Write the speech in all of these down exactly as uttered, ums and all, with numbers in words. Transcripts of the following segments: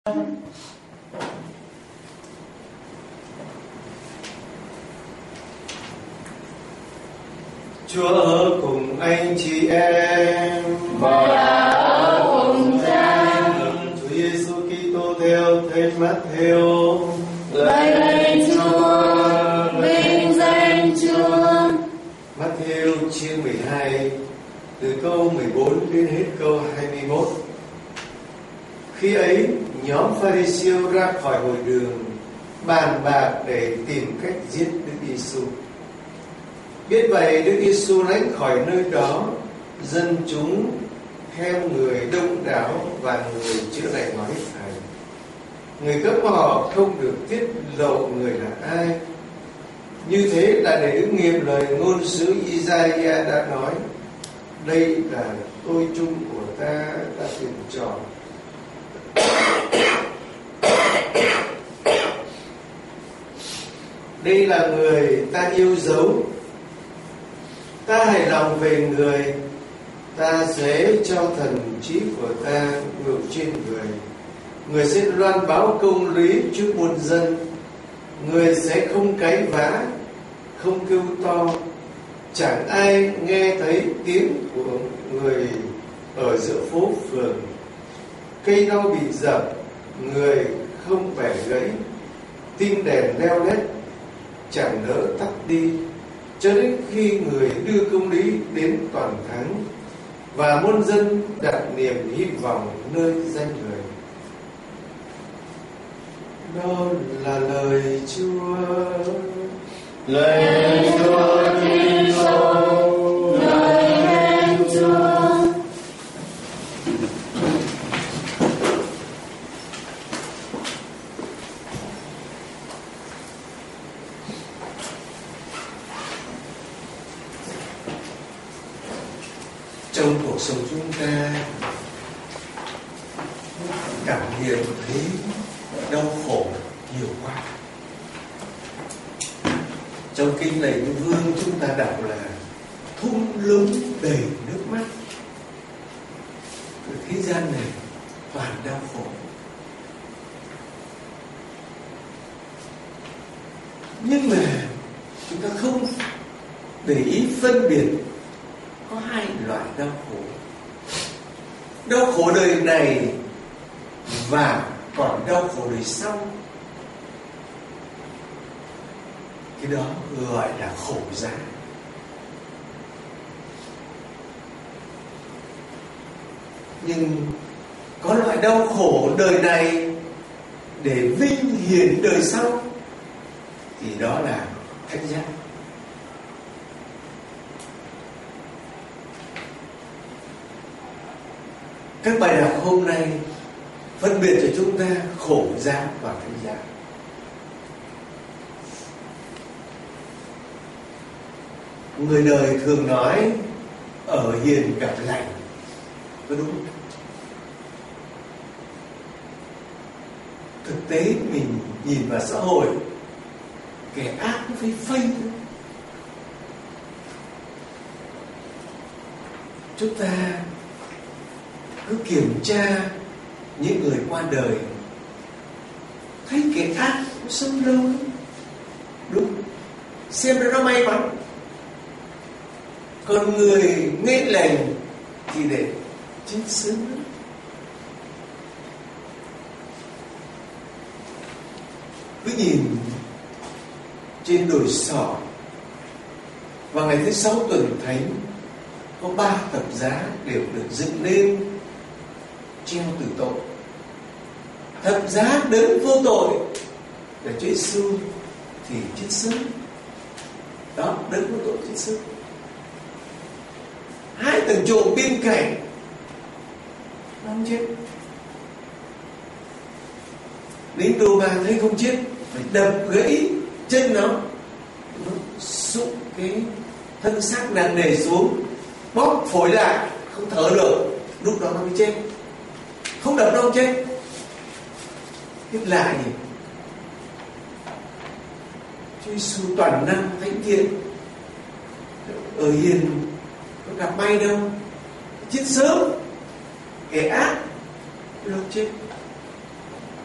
Chúa ở cùng anh chị em và ở cùng cha. Chúa Giêsu Kitô theo Thánh Matthew. Lạy Chúa, vinh danh Chúa. Matthew chương mười hai từ câu mười bốn đến hết câu hai mươi mốt. Khi ấy, nhóm Pha-ri-siêu ra khỏi hội đường bàn bạc để tìm cách giết Đức Giêsu. Biết vậy, Đức Giêsu lánh khỏi nơi đó, dân chúng theo người đông đảo và người chữa lành nói thầy. Người cấm họ không được tiết lộ người là ai. Như thế là để ứng nghiệm lời ngôn sứ Isaiah đã nói: đây là tôi chung của ta đã tuyển chọn. Đây là người ta yêu dấu. Ta hài lòng về người. Ta sẽ cho thần trí của ta ngự trên người. Người sẽ loan báo công lý trước muôn dân. Người sẽ không cáy vã, không kêu to. Chẳng ai nghe thấy tiếng của người ở giữa phố phường. Cây lau bị dập, người không bẻ gãy. Tim đèn leo lét, chẳng đỡ tắt đi, cho đến khi người đưa công lý đến toàn thắng và muôn dân đặt niềm hy vọng nơi danh người. Đó là lời Chúa. Lời Chúa Kitô, lời khen Chúa. Trong cuộc sống chúng ta cảm nhận thấy đau khổ nhiều quá. Trong kinh Lạy Vương chúng ta đọc là thung lũng đầy nước mắt. Ở thế gian này toàn đau khổ. Nhưng mà chúng ta không để ý phân biệt có hai loại đau khổ. Đau khổ đời này và còn đau khổ đời sau. Cái đó gọi là khổ giá. Nhưng có loại đau khổ đời này để vinh hiển đời sau, thì đó là thánh giá. Các bài đọc hôm nay phân biệt cho chúng ta khổ giá và thánh giá. Người đời thường nói ở hiền gặp lành, có đúng không? Thực tế mình nhìn vào xã hội, kẻ ác nó phải phây thôi. Chúng ta cứ kiểm tra những người qua đời, thấy kẻ ác nó sống lâu lắm. Đúng, xem ra nó may mắn. Còn người nghe lành thì để chết sớm lắm. Cứ nhìn trên đồi Sỏ, vào ngày thứ sáu tuần thánh, có ba thập giá đều được dựng lên treo tử tội. Thập giá đấng vô tội là Chúa Giêsu thì chết sớm. Đó, đấng vô tội chết sớm. Hai tầng trộm bên cạnh nó không chết. Đến đồ mà thấy không chết, phải đập gãy chân nó, nó sụp cái thân xác nặng nề xuống, bóp phổi lại, không thở được, lúc đó nó mới chết. Không đập đâu chết. Tiếp lại gì? Chúa Giêsu toàn năng thánh thiện, ở hiền có gặp may đâu, chết sớm. Kẻ ác lâu chết.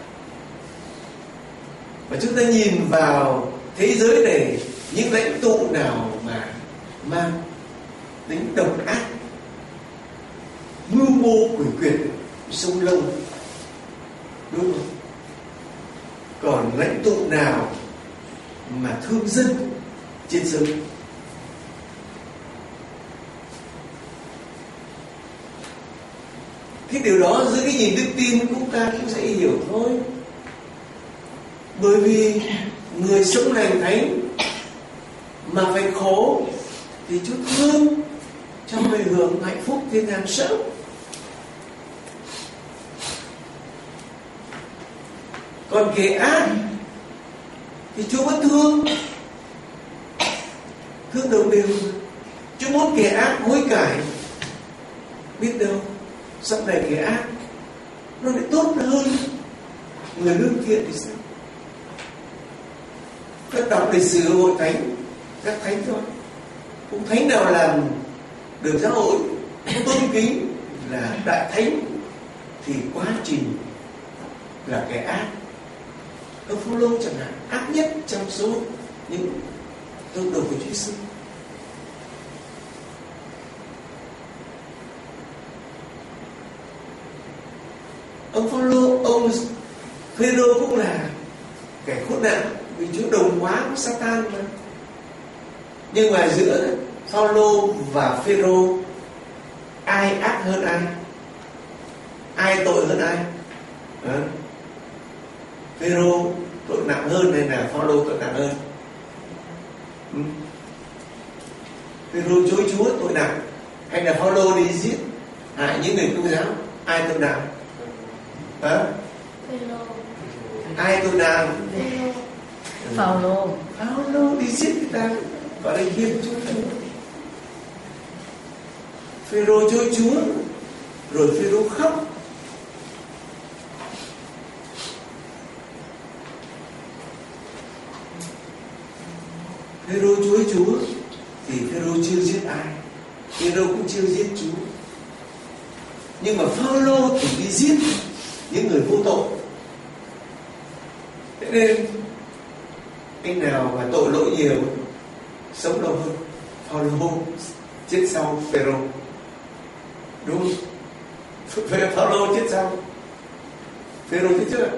Và chúng ta nhìn vào thế giới này, những lãnh tụ nào mà mang tính độc ác, mưu mô quỷ quyệt, sông lông, đúng không? Còn lãnh tụ nào mà thương dân trên sông? Cái điều đó dưới cái nhìn đức tin chúng ta cũng sẽ hiểu thôi. Bởi vì người sống lành thánh mà phải khổ thì Chúa thương cho người hưởng hạnh phúc thiên đàng sớm. Còn kẻ ác thì Chúa vẫn thương, thương đồng đều. Chúa muốn kẻ ác hối cải, biết đâu sau này kẻ ác nó lại tốt hơn người lương thiện thì sao? Các đọc lịch sử hội thánh, các thánh thôi, cũng thánh nào làm được giáo hội tôn kính là đại thánh thì quá trình là kẻ ác. Ông Phaolô chẳng hạn, ác nhất trong số những tông đồ của Chúa Giêsu. Ông Phaolô, ông Phêrô cũng là kẻ khốn nạn vì Chúa đồng hóa với Satan mà. Nhưng mà giữa Phaolô và Phêrô, ai ác hơn ai? Ai tội hơn ai? À? Phêrô tội nặng hơn hay là Phaolô tội nặng hơn? Ừ. Phêrô chối Chúa tội nặng hay là Phaolô đi giết hại những người Công giáo? Ai tội nặng? À? Ai tội nặng? Phaolô. Phaolô đi giết người ta, gọi là hiệp chối Chúa. Phêrô chối Chúa, rồi Phêrô khóc. Phêrô chối Chúa thì Phêrô chưa giết ai, Phêrô cũng chưa giết Chúa. Nhưng mà Phaolô thì đi giết những người vô tội. Thế nên anh nào mà tội lỗi nhiều sống lâu hơn? Phaolô chết sau Phêrô, đúng không? Phaolô chết sau Phêrô chết trước.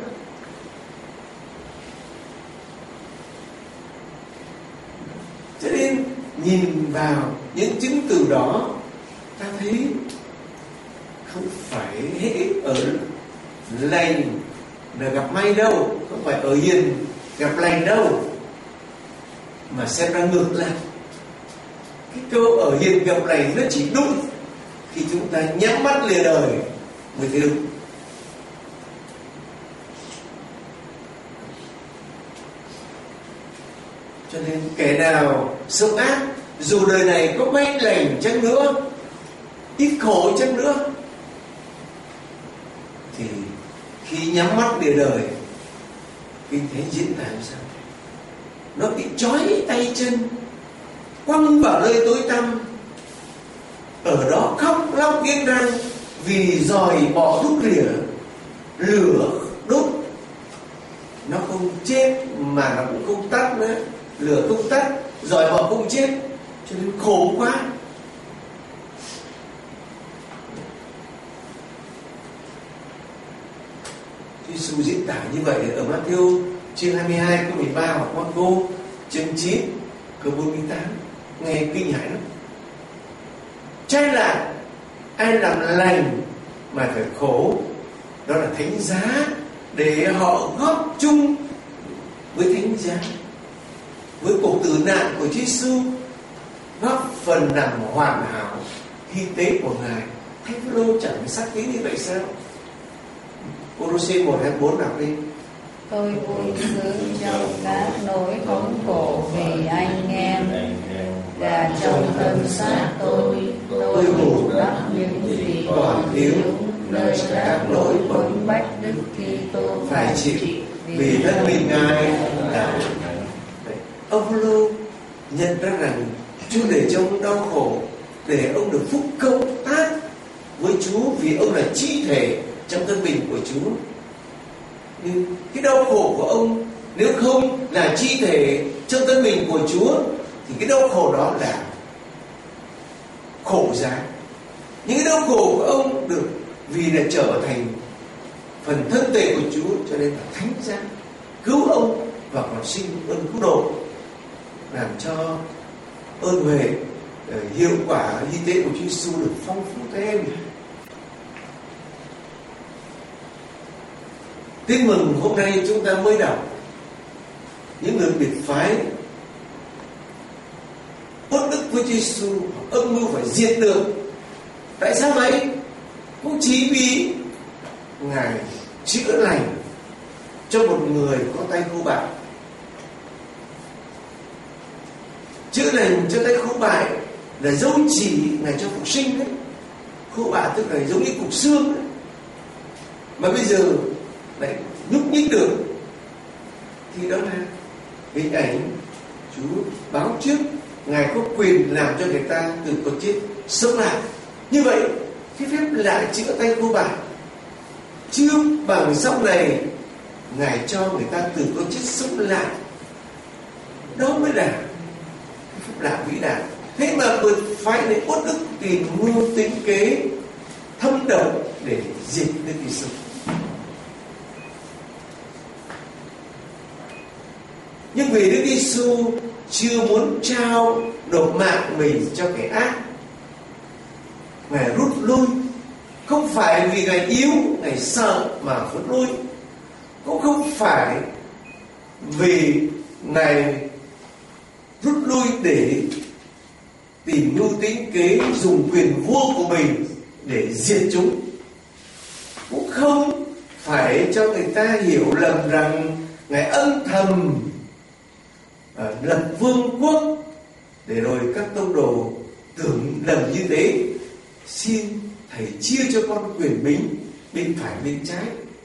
Cho nên nhìn vào những chứng từ đó, ta thấy không phải hễ ở lành là gặp may đâu, không phải ở hiền gặp lành đâu, mà xem ra ngược lại. Cái câu ở hiền gặp lành nó chỉ đúng khi chúng ta nhắm mắt lìa đời mới thấy đúng. Cho nên kẻ nào sống ác, dù đời này có may lành chăng nữa, ít khổ chăng nữa, thì khi nhắm mắt lìa đời, Kinh Thánh diễn tả làm sao? Nó bị trói tay chân, quăng vào nơi tối tăm, ở đó khóc lóc nghiến răng vì dòi bỏ đúc rỉa, lửa đốt. Nó không chết mà nó cũng không tắt nữa, lửa không tắt, dòi bỏ không chết, cho nên khổ quá. Giêsu diễn tả như vậy ở Matthew chương hai mươi hai câu mười ba hoặc Marco chương chín câu bốn mươi tám, nghe kinh hãi lắm. Trái lại ai làm lành mà phải khổ, đó là thánh giá để họ góp chung với thánh giá, với cuộc tử nạn của Giêsu, góp phần làm hoàn hảo hy tế của Ngài. Thánh Phaolô chẳng phải xác tín như vậy sao? Cô-rô-xê một hai bốn đọc đi. Tôi vui sướng trong các nỗi thống khổ vì anh em, và trong thân xác tôi, tôi bù đắp những gì còn thiếu, nơi các nỗi quấn bách Đức Kitô phải chịu vì thân mình Ngài là. Ông Phaolô nhận ra rằng Chúa để cho ông đau khổ để ông được phúc cộng tác với Chúa, vì ông là chi thể trong thân mình của Chúa. Nhưng cái đau khổ của ông nếu không là chi thể trong thân mình của Chúa, thì cái đau khổ đó là khổ giá. Những cái đau khổ của ông được vì là trở thành phần thân thể của Chúa, cho nên là thánh giá cứu ông và còn sinh ơn cứu độ, làm cho ơn huệ hiệu quả y tế của Chúa Giêsu được phong phú thêm. Tin mừng hôm nay chúng ta mới đọc những người biệt phái uất ức với Chúa Giêsu, âm mưu phải diệt được. Tại sao vậy? Cũng chỉ vì Ngài chữa lành cho một người có tay khô bại. Chữa lành cho tay khô bại là dấu chỉ Ngài cho phục sinh đấy. Khô bại tức là giống như cục xương đấy, mà bây giờ lại nhúc nhích được, thì đó là hình ảnh Chúa báo trước Ngài có quyền làm cho người ta từ có chết sống lại. Như vậy cái phép lạ chữa tay khô bại chưa bằng sau này Ngài cho người ta từ có chết sống lại, đó mới là cái phép lạ vĩ đại. Thế mà bật phái này uất ức tìm mưu tính kế thâm độc để diệt Đức Giêsu. Nhưng vì Đức Giêsu chưa muốn trao nộp mạng mình cho kẻ ác, Ngài rút lui. Không phải vì Ngài yếu, Ngài sợ mà rút lui, cũng không phải vì Ngài rút lui để tìm mưu tính kế dùng quyền vua của mình để diệt chúng, cũng không phải cho người ta hiểu lầm rằng Ngài âm thầm lập vương quốc để rồi các tông đồ tưởng lầm như thế. Xin Thầy chia cho con quyền bính bên phải bên trái.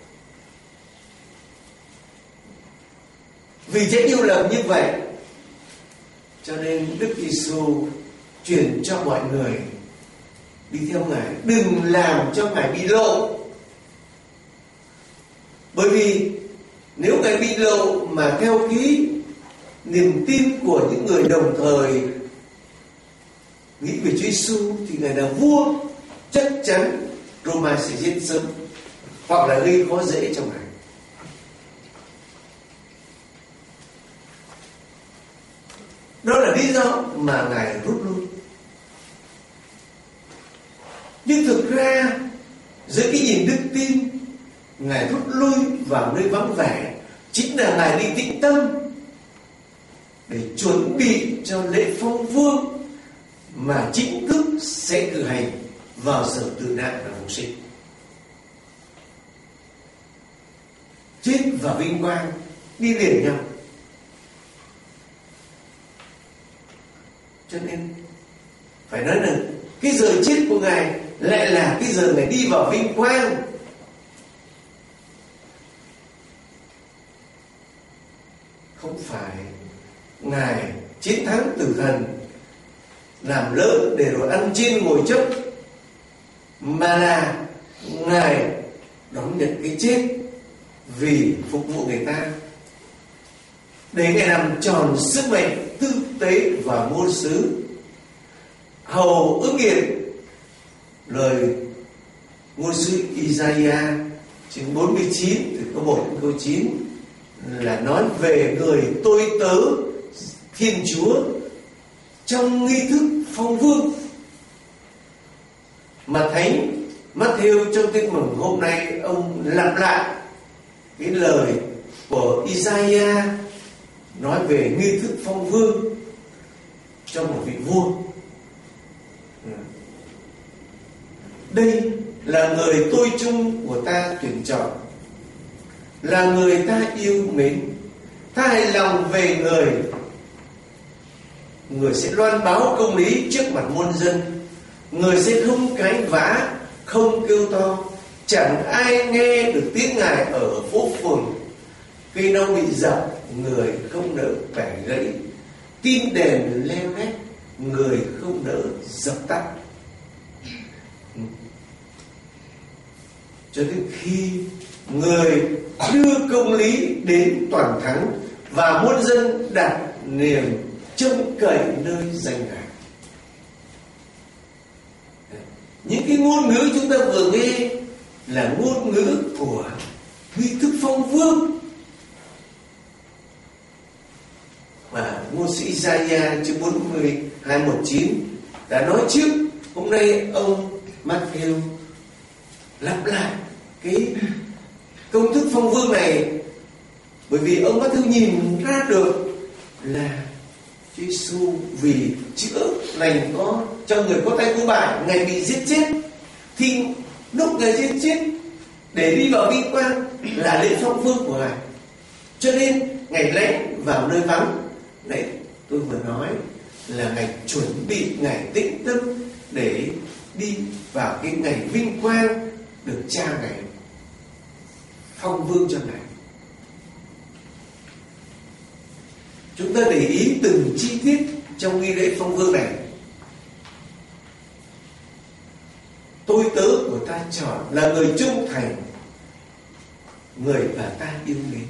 Vì sẽ yêu lầm như vậy, cho nên Đức Giêsu truyền cho mọi người đi theo Ngài, đừng làm cho Ngài bị lộ. Bởi vì nếu Ngài bị lộ mà theo cái niềm tin của những người đồng thời nghĩ về Chúa Giêsu thì Ngài là vua, chắc chắn Roma sẽ giết sớm hoặc là gây khó dễ cho Ngài. Đó là lý do mà Ngài rút lui. Nhưng thực ra dưới cái nhìn đức tin, Ngài rút lui vào nơi vắng vẻ chính là Ngài đi tĩnh tâm để chuẩn bị cho lễ phong vương mà chính thức sẽ cử hành vào giờ tử nạn và phục sinh. Chết và vinh quang đi liền nhau. Cho nên phải nói là cái giờ chết của Ngài lại là cái giờ Ngài đi vào vinh quang. Không phải Ngài chiến thắng tử thần, làm lớn để rồi ăn trên ngồi chấp, mà là Ngài đón nhận cái chết vì phục vụ người ta, để Ngài làm tròn sức mạnh tư tế và ngôn sứ, hầu ứng nghiệm lời ngôn sứ Isaiah chương bốn mươi chín từ câu một đến câu chín, là nói về người tôi tớ Thiên Chúa trong nghi thức phong vương. Mà Thánh Matthew trong Tin mừng hôm nay ông lặp lại cái lời của Isaiah nói về nghi thức phong vương cho một vị vua. Đây là người tôi chung của ta tuyển chọn, là người ta yêu mến, ta hài lòng về người. Người sẽ loan báo công lý trước mặt muôn dân, người sẽ không cãi vã, không kêu to. Chẳng ai nghe được tiếng Ngài ở phố phường. Cây nâu bị dập, người không nỡ bẻ gãy. Tim đèn leo lét, người không nỡ dập tắt. Cho đến khi người đưa công lý đến toàn thắng và muôn dân đặt niềm trông cậy nơi danh Ngài. Những cái ngôn ngữ chúng ta vừa nghe là ngôn ngữ của nghi thức phong vương mà ngôn sĩ Isaiah chương bốn mươi hai mốt chín đã nói trước. Hôm nay ông Matthew lặp lại cái công thức phong vương này, bởi vì ông Matthew nhìn ra được là Chúa Giêsu vì chữa lành có cho người có tay có bại, Ngài bị giết chết, thì lúc Ngài giết chết để đi vào vinh quang là lễ phong vương của Ngài, cho nên Ngài lánh vào nơi vắng. Đấy, tôi vừa nói là Ngài chuẩn bị, Ngài tĩnh tâm để đi vào cái ngày vinh quang được Cha Ngài phong vương cho Ngài. Chúng ta để ý từng chi tiết trong nghi lễ phong vương này. Tôi tớ của ta chọn là người trung thành, người mà ta yêu mến.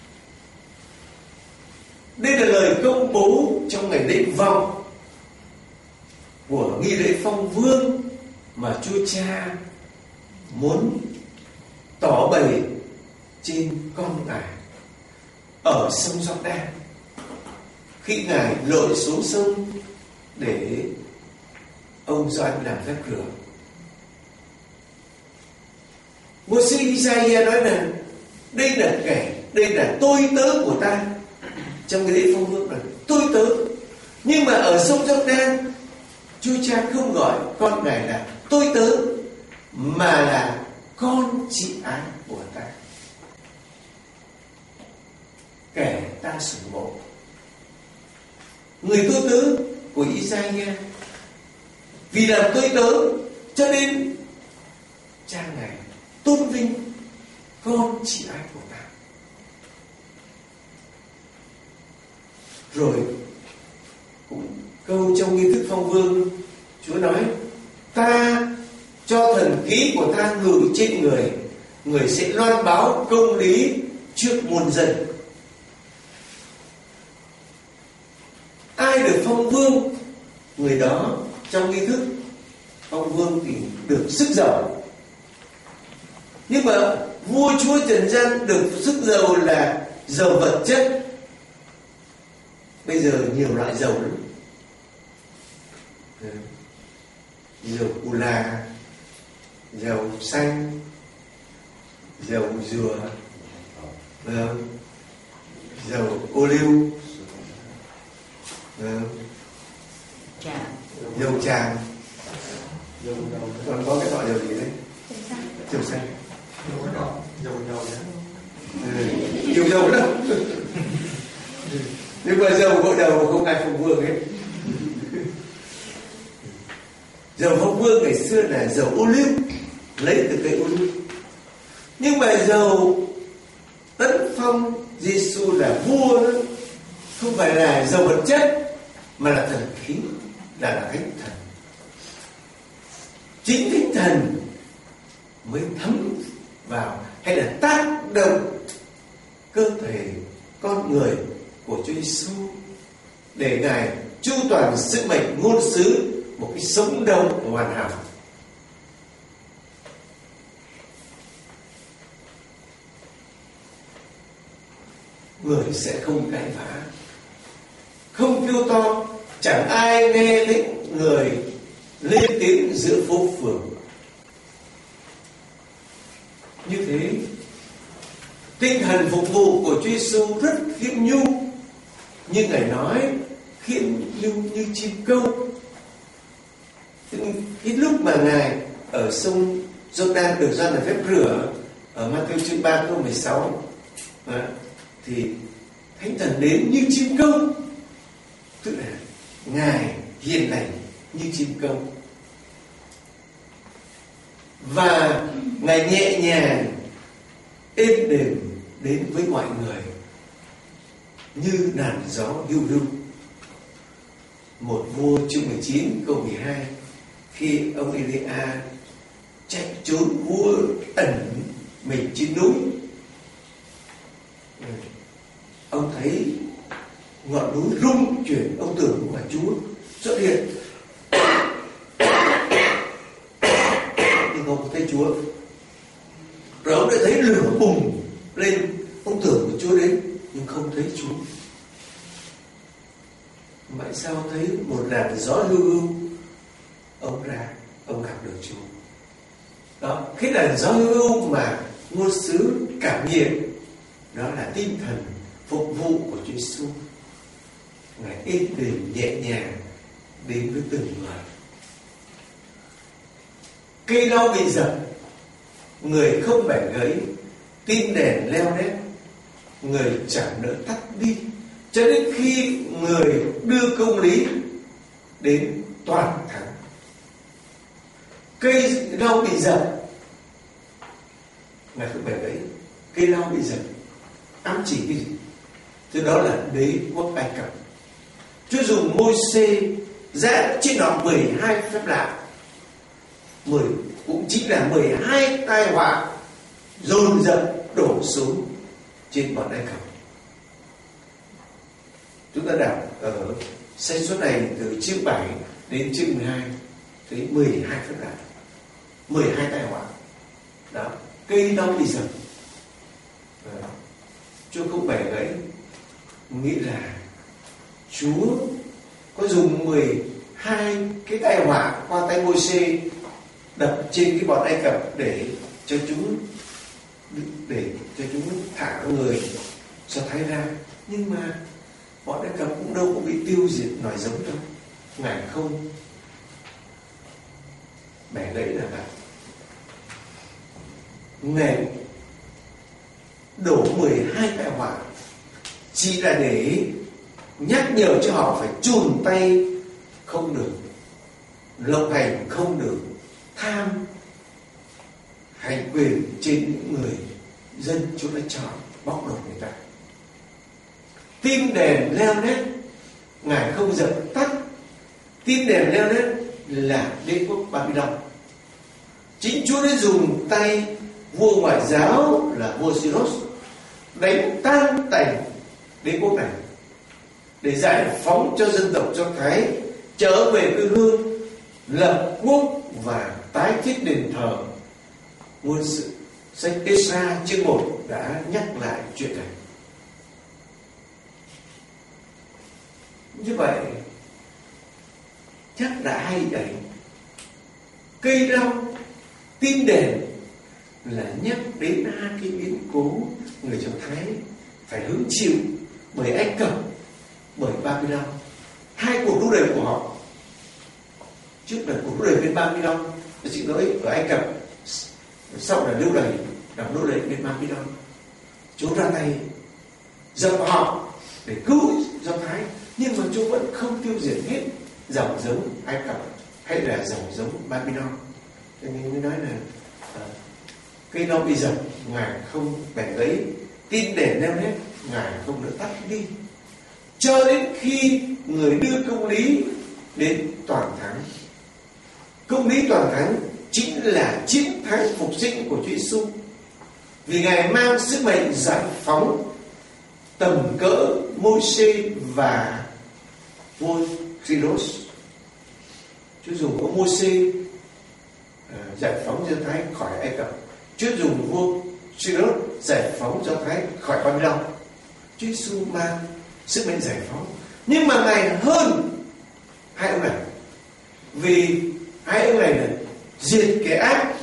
Đây là lời công bố trong ngày lễ vọng của nghi lễ phong vương mà Chúa Cha muốn tỏ bày trên con Ngài ở sông Giô-đan khi Ngài lội xuống sông để ông Gioan làm phép rửa. Ngôn sĩ Isaiah nói rằng đây là kẻ, đây là tôi tớ của ta. Trong cái lễ phong vương là tôi tớ, nhưng mà ở sông Giô-đan Chúa Cha không gọi con Ngài là tôi tớ, mà là con chị ái của ta, kẻ ta sủng mộ. Người tôi tớ của Isaiah vì làm tôi tớ cho nên Cha Ngài tôn vinh con chị ái của ta. Rồi cũng câu trong nghi thức phong vương, Chúa nói ta cho thần khí của ta ngự trên người, người sẽ loan báo công lý trước muôn dân. Ai được phong vương, người đó trong nghi thức phong vương thì được sức giàu. Nhưng mà vua chúa trần gian được sức giàu là giàu vật chất. Bây giờ nhiều loại dầu lắm, dầu cù là, dầu xanh, dầu dừa, dầu ô liu, dầu tràm, còn có cái loại dầu gì đấy? Dầu xanh, dầu đỏ, dầu dầu đấy, nhiều dầu lắm. Nhưng mà dầu gội đầu không ai phong vương ấy. Dầu phong vương ngày xưa là dầu ô liu, lấy từ cây ô liu. Nhưng mà dầu tấn phong Giêsu là vua đó, không phải là dầu vật chất mà là thần khí, là, là thánh thần. Chính thánh thần mới thấm vào hay là tác động cơ thể con người của Chúa Giêsu để Ngài chu toàn sứ mệnh ngôn sứ một cái sống động hoàn hảo. Người sẽ không cãi vã, không kêu to, chẳng ai nghe thấy người lên tiếng giữa phố phường. Như thế, tinh thần phục vụ của Chúa Giêsu rất khiêm nhu, như Ngài nói khiêm nhu như chim câu. Cái lúc mà Ngài ở sông Giô-đan được Gioan làm phép rửa ở Ma-thi-ơ chương ba câu mười sáu, thì Thánh Thần đến như chim câu, tức là Ngài hiền lành như chim câu, và Ngài nhẹ nhàng êm đềm đến với mọi người như làn gió hiu hiu. Một vua chương mười chín câu mười hai, khi ông Elia chạy trốn vua ẩn mình trên núi, Ông thấy ngọn núi rung chuyển, ông tưởng là Chúa xuất hiện, nhưng ông không thấy Chúa. Rồi ông lại thấy lửa bùng lên, ông tưởng là Chúa đến nhưng không thấy Chúa. Vậy sao thấy một làn gió hưu hưu, ông ra, ông gặp được Chúa. Đó, cái làn gió hưu hưu mà ngôn sứ cảm nghiệm, đó là tinh thần phục vụ của Chúa Giêsu. Ngài êm đềm nhẹ nhàng đến với từng người. Cây đao bị dập, người không bẻ gãy, tim đèn leo lét, người chẳng nỡ tắt đi, cho đến khi người đưa công lý đến toàn thắng. Cây đao bị dập, ngài không bẻ gãy. Cây đao bị dập ám chỉ cái gì? Thì đó là đế quốc Ai Cập. Chúa dùng Môi-se ra trên đó mười hai phép lạ, mười cũng chính là mười hai tai họa dồn dập đổ xuống trên bọn Ai Cập. Chúng ta đọc ở sách số này từ chương bảy đến chương mười hai, thấy mười hai phép lạ, mười hai tai họa. Đó, cây đau bị dập, Chúa không bẻ gãy, nghĩ là Chúa có dùng mười hai cái tai họa qua tay Môi-se đập trên cái bọn Ai Cập để cho chúng để cho chúng thả người Do Thái ra. Nhưng mà bọn Ai Cập cũng đâu có bị tiêu diệt nòi giống đâu. Ngài không bẻ gãy là vậy. Ngài đổ mười hai tai họa chỉ là để nhắc nhở cho họ phải chùn tay không được, lộng hành không được, tham hành quyền trên những người dân Chúa đã chọn, bóc lột người ta. Tim đèn leo lét, Ngài không dập tắt. Tim đèn leo lét là đế quốc Babylon. Chính Chúa đã dùng tay vua ngoại giáo là vua Cyrus đánh tan tành đế quốc này để giải phóng cho dân tộc Do Thái trở về quê hương, lập quốc và tái thiết đền thờ. Ngôn sự sách Ê-sa chương một đã nhắc lại chuyện này. Như vậy chắc đã hay đấy. Cây đao, tim đèn là nhắc đến hai cái biến cố người Do Thái phải hứng chịu bởi Ai Cập, bởi Babylon. Hai cuộc đua đời của họ. Trước là cuộc đua đời bên Babylon, xin lỗi, ở Ai Cập. Sau là đua đời, là đua đời bên Babylon. Chúa ra tay dập họ để cứu Do Thái, nhưng mà Chúa vẫn không tiêu diệt hết dòng giống Ai Cập hay là dòng giống Babylon. Cho nên mới nói là à, cây đao bị dập, Ngài không bẻ gãy. Tim đèn leo lét, Ngài không được tắt đi, cho đến khi người đưa công lý đến toàn thắng. Công lý toàn thắng chính là chiến thắng phục sinh của Chúa Giêsu, vì Ngài mang sức mạnh giải phóng tầm cỡ Môi-se và vua Cyrus. Chúa dùng vua Môi-se uh, giải phóng Do Thái khỏi Ai Cập. Chúa dùng vua Cyrus giải phóng Do Thái khỏi Babylon. Chúa Giêsu mang sức mạnh giải phóng, nhưng mà Ngài hơn hai ông này, vì hai ông này là diệt kẻ ác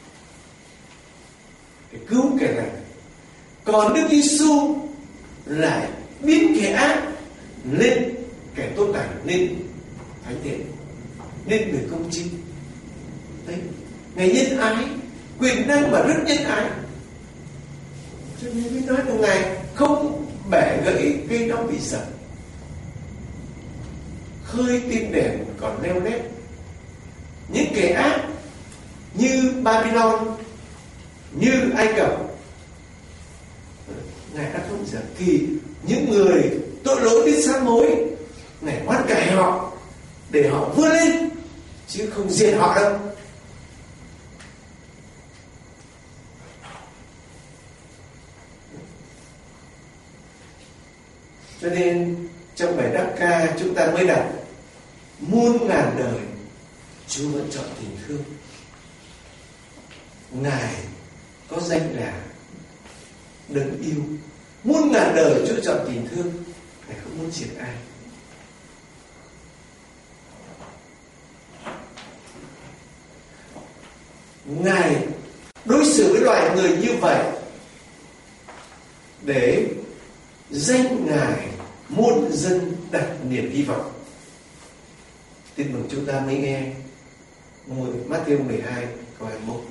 để cứu kẻ lành, còn Đức Giêsu lại biến kẻ ác lên kẻ tốt lành, lên thánh thiện, lên người công chính. Đấy, Ngài nhân ái, quyền năng và rất nhân ái, cho nên mới nói là Ngài không bẻ gãy cây đao bị dập, khơi tim đèn còn leo lét. Những kẻ ác như Babylon, như Ai Cập, Ngài đã không dập, thì những người tội lỗi biết sám hối, Ngài hoán cải họ để họ vươn lên, chứ không diệt họ đâu. Cho nên trong bài đáp ca chúng ta mới đọc muôn ngàn đời Chúa vẫn chọn tình thương. Ngài có danh là đấng yêu. Muôn ngàn đời Chúa chọn tình thương. Ngài không muốn diệt ai. Ngài đối xử với loài người như vậy để danh Ngài muôn dân đặt niềm hy vọng. Tin mừng chúng ta mới nghe Matthew mười hai câu hai mươi mốt.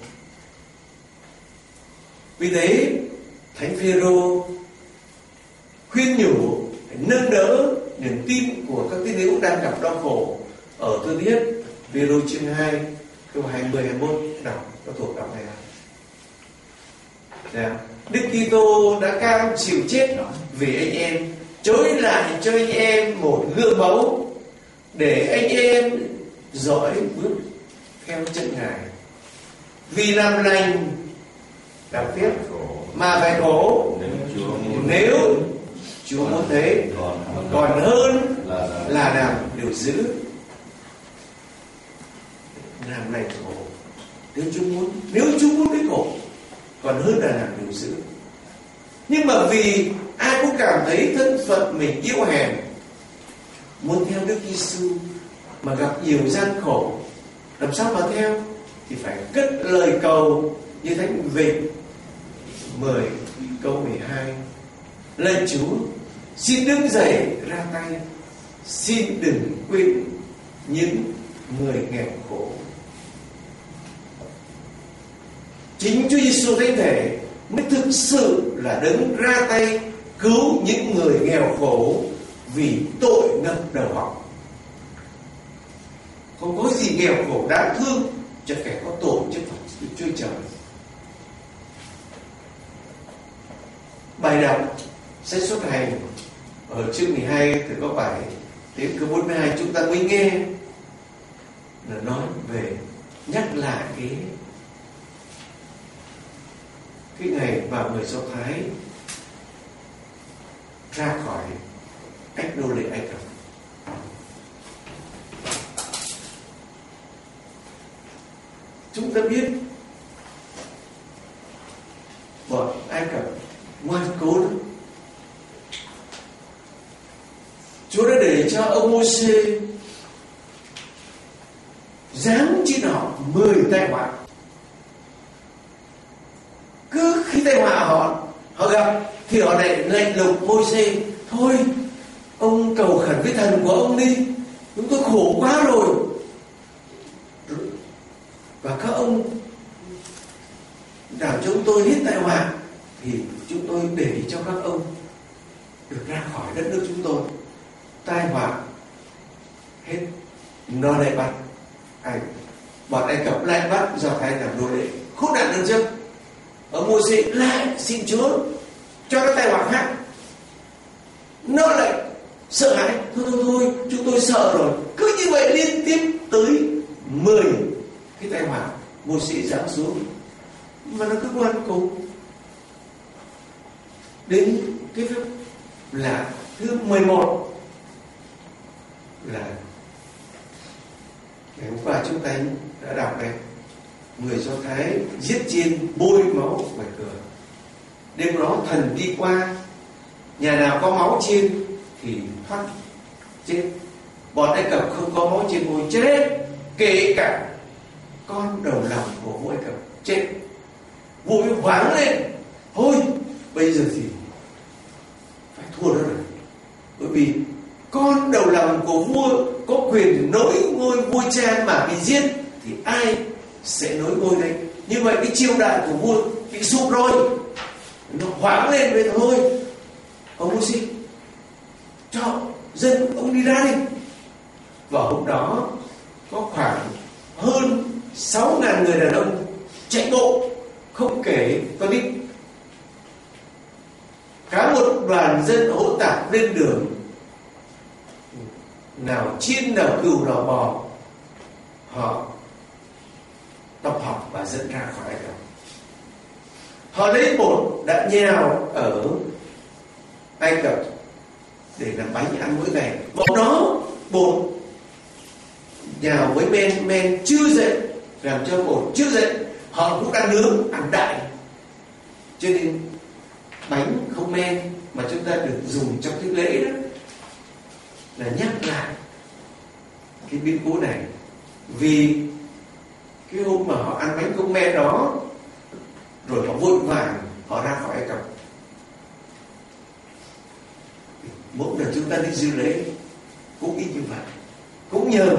Vì thế Thánh Phêrô khuyên nhủ, nâng đỡ niềm tin của các tín hữu đang gặp đau khổ. Ở thư viết Phêrô chương hai câu hai mươi hai mươi mốt đọc có thuộc đọc này. Dạ. Đức Kitô đã cam chịu chết vì anh em, trối lại cho anh em một gương mẫu để anh em dõi bước theo chân Ngài. Vì làm lành đọc tiếp mà phải khổ nếu Chúa muốn thế, còn hơn là làm điều dữ. Làm lành khổ nếu Chúa muốn, nếu Chúa muốn cái khổ, còn hơn là làm điều dữ. Nhưng mà vì ai cũng cảm thấy thân phận mình yếu hèn, muốn theo Đức Giêsu mà gặp nhiều gian khổ, làm sao mà theo? Thì phải cất lời cầu như Thánh Vịnh mười câu mười hai. Lạy Chúa, xin đứng dậy ra tay, xin đừng quên những người nghèo khổ. Chính Chúa Giêsu Thánh Thể mới thực sự là đấng ra tay cứu những người nghèo khổ vì tội ngập đầu họ. Không có gì nghèo khổ đáng thương cho kẻ có tội trước Phật Đức Chúa Trời. Bài đọc sách Xuất Hành ở chương mười hai từ câu bảy đến câu bốn mươi hai chúng ta mới nghe là nói về, nhắc lại cái cái ngày mà người Do Thái ra khỏi ách nô lệ Ai Cập. Chúng ta biết bọn Ai Cập ngoan cố lắm. Chúa đã để cho ông Mô-sê giáng trên họ mười tai họa. Cứ khi tai họa họ họ gặp thì họ lại lệnh lục Mô-sê, thôi ông cầu khẩn với thần của ông đi, chúng tôi khổ quá rồi. Và các ông làm cho chúng tôi hết tai họa thì chúng tôi để cho các ông được ra khỏi đất nước chúng tôi. Tai họa hết, nó lại bắt ai, bọn Ai Cập lại bắt Do Thái làm nô lệ. Khốn nạn hơn chưa? Ở Mô-sê lại xin Chúa cho cái tai họa khác, nó lại sợ hãi, thôi thôi thôi chúng tôi sợ rồi. Cứ như vậy liên tiếp tới mười cái tai họa Mô-sê giáng xuống, mà nó cứ ngoan cố. Đến cái phép là thứ mười một là ngày hôm qua chúng ta đã đọc đây, người Do Thái giết chiên bôi máu ngoài cửa. Đêm đó thần đi qua, nhà nào có máu chiên thì thoát chết. Bọn Ai Cập không có máu chiên bôi chết, kể cả con đầu lòng của vua Ai Cập chết. Vua hoảng lên, thôi bây giờ thì phải thua nó rồi, bởi vì con đầu lòng của vua có quyền nối ngôi vua cha mà bị giết thì ai sẽ nối ngôi đây? Như vậy cái triều đại của vua bị sụp rồi. Nó hoảng lên vậy thôi, ông Mô-sê cho dân ông đi ra đi. Và hôm đó có khoảng hơn sáu ngàn người đàn ông chạy bộ, không kể con nít. Cả một đoàn dân hỗn tạp lên đường, nào chiên nào cừu nào bò, họ tập học và dẫn ra khỏi Ai Cập. Họ lấy bột đã nhào ở Ai Cập để làm bánh ăn mỗi ngày. Bột đó, bột nhào với men, men chưa dậy, làm cho bột chưa dậy, họ cũng đang nướng, ăn đại. Cho nên bánh không men mà chúng ta được dùng trong cái lễ đó là nhắc lại cái biến cố này. Vì cái hôm mà họ ăn bánh không men đó, rồi họ vội vàng họ ra khỏi Ai Cập. Mỗi lần chúng ta đi dự lễ cũng y như vậy, cũng nhờ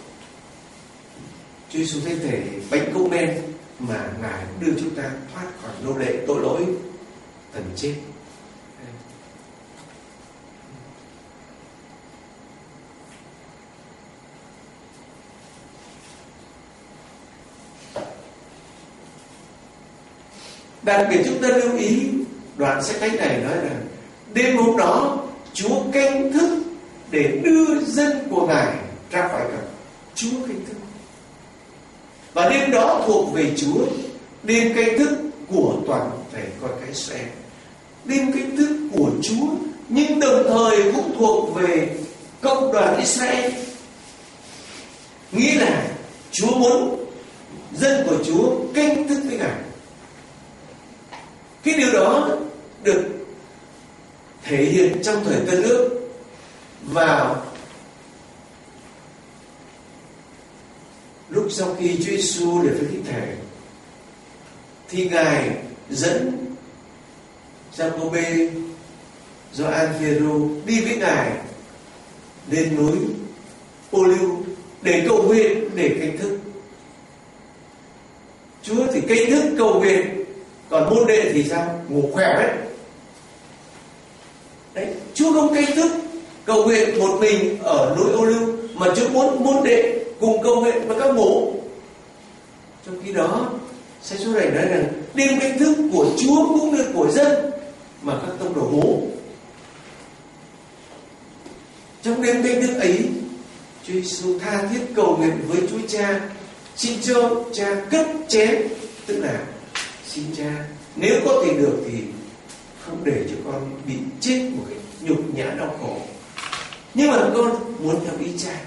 Chúa Giêsu thấy thể bánh không men mà Ngài đưa chúng ta thoát khỏi nô lệ tội lỗi thần chết. Đặc biệt chúng ta lưu ý đoạn sách thánh này nói rằng đêm hôm đó Chúa canh thức để đưa dân của Ngài ra khỏi Cập. Chúa canh thức. Và đêm đó thuộc về Chúa, đêm canh thức của toàn thể con cái Israel. Đêm canh thức của Chúa nhưng đồng thời cũng thuộc về cộng đoàn Israel. Nghĩa là Chúa muốn dân của Chúa canh thức với Ngài. Cái điều đó được thể hiện trong thời Tân Ước vào lúc sau khi Chúa Giêsu để với thi thể, thì Ngài dẫn Giacôbê, Gioan, Phêrô đi với Ngài lên núi Ô Liu để cầu nguyện, để canh thức. Chúa thì canh thức cầu nguyện, còn môn đệ thì sao? Ngủ khỏe đấy. Đấy, Chúa không canh thức cầu nguyện một mình ở núi Ô Liu, mà Chúa muốn môn đệ cùng cầu nguyện và các ngủ. Trong khi đó, sách số này nói rằng đêm canh thức của Chúa cũng như của dân mà các tông đồ ngủ. Trong đêm canh thức ấy, Chúa Giêsu tha thiết cầu nguyện với Chúa Cha, xin cho Cha cấp chén, tức là xin Cha nếu có thể được thì không để cho con bị chết một cái nhục nhã đau khổ, nhưng mà con muốn theo ý Cha.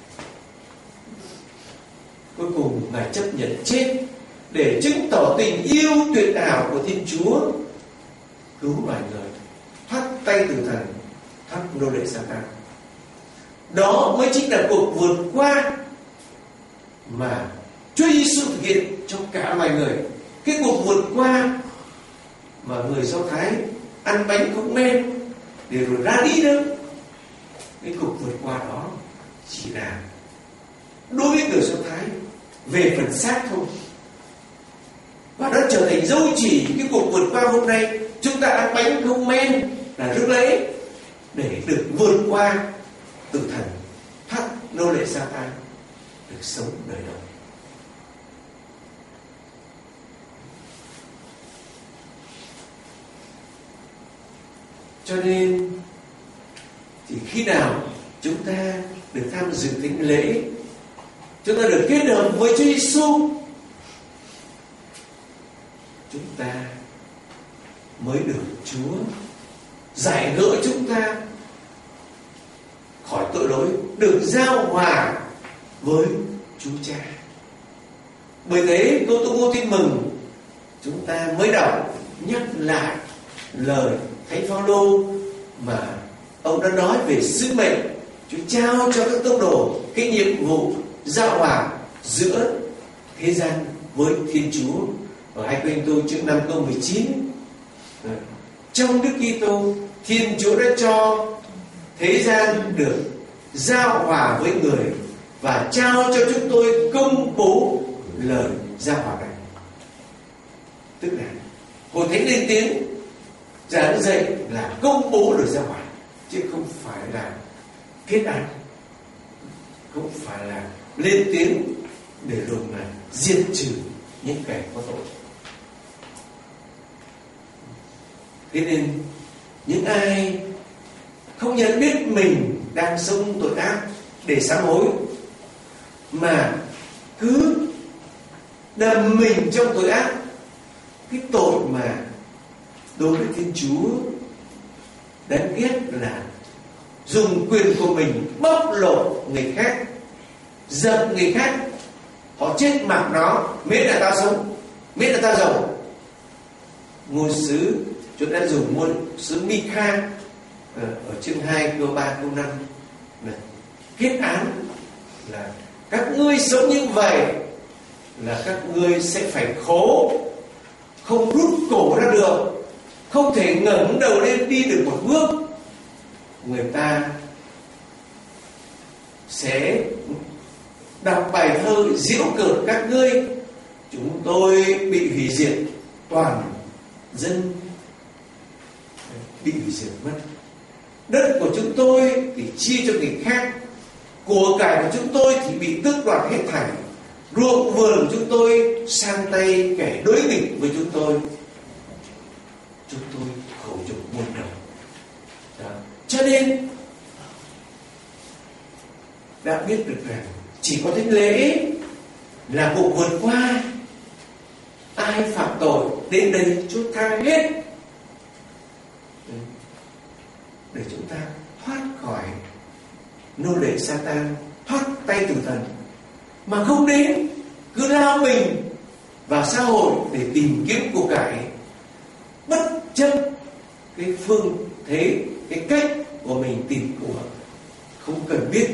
Cuối cùng Ngài chấp nhận chết để chứng tỏ tình yêu tuyệt đảo của Thiên Chúa, cứu loài người thoát tay tử thần, thoát nô lệ Sa-tan. Đó mới chính là cuộc vượt qua mà Chúa Giêsu thực hiện cho cả loài người. Cái cuộc vượt qua mà người Do Thái ăn bánh không men để rồi ra đi đâu, cái cuộc vượt qua đó chỉ là đối với người Do Thái về phần xác thôi, và nó trở thành dấu chỉ cái cuộc vượt qua hôm nay. Chúng ta ăn bánh không men là rước lễ để được vượt qua tử thần, thoát nô lệ Sa-tan, được sống đời đời. Cho nên thì khi nào chúng ta được tham dự thánh lễ, chúng ta được kết hợp với Chúa Giêsu, chúng ta mới được Chúa giải gỡ chúng ta khỏi tội lỗi, được giao hòa với Chúa Cha. Bởi thế câu Tô Ngô Tin Mừng chúng ta mới đọc nhắc lại lời Thánh Phaolô mà ông đã nói về sứ mệnh Chúa trao cho các tông đồ, cái nhiệm vụ giao hòa giữa thế gian với Thiên Chúa. Ở hai Cô-rinh-tô chương năm câu mười chín, trong Đức Kitô, Thiên Chúa đã cho thế gian được giao hòa với người và trao cho chúng tôi công bố lời giao hòa này. Tức là Hội Thánh lên tiếng giảng dạy là công bố lời giao hòa, chứ không phải là kết án, không phải là lên tiếng để rồi là diệt trừ những kẻ có tội. Thế nên những ai không nhận biết mình đang sống tội ác để sám hối, mà cứ đầm mình trong tội ác, cái tội mà đối với Thiên Chúa đáng ghét là dùng quyền của mình bóc lột người khác, giật người khác, họ chết mặc nó, miễn là tao sống, miễn là tao giàu. Ngôn sứ, chúng ta dùng ngôn sứ Micah ở chương hai câu ba câu năm này, kết án là các ngươi sống như vậy là các ngươi sẽ phải khổ, không rút cổ ra được, không thể ngẩng đầu lên đi được một bước. Người ta sẽ đọc bài thơ giễu cợt các ngươi, chúng tôi bị hủy diệt, toàn dân bị hủy diệt mất. Đất của chúng tôi thì chia cho người khác, của cải của chúng tôi thì bị tước đoạt hết thảy, ruộng vườn của chúng tôi sang tay kẻ đối nghịch với chúng tôi, chúng tôi khổ nhục muôn đời. Đó. Cho nên đã biết được rằng chỉ có thánh lễ là cuộc vượt qua. Ai phạm tội đến đây Chúa tha hết, để chúng ta thoát khỏi nô lệ Satan, thoát tay tử thần, mà không đến cứ lao mình vào xã hội để tìm kiếm của cải, bất chấp cái phương thế, cái cách của mình tìm của, không cần biết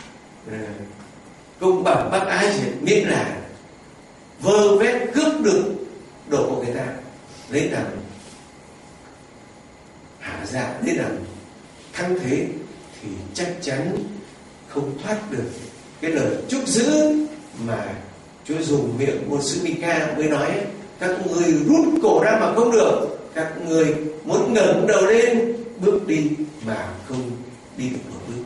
công bằng bác ái gì, miễn là vơ vét cướp được đồ của người ta, lấy làm hạ dạ, lấy làm thắng thế, thì chắc chắn không thoát được cái lời chúc giữ mà Chúa dùng miệng ngôn sứ Micah mới nói: các người rút cổ ra mà không được, các người muốn ngẩng đầu lên bước đi mà không đi được một bước.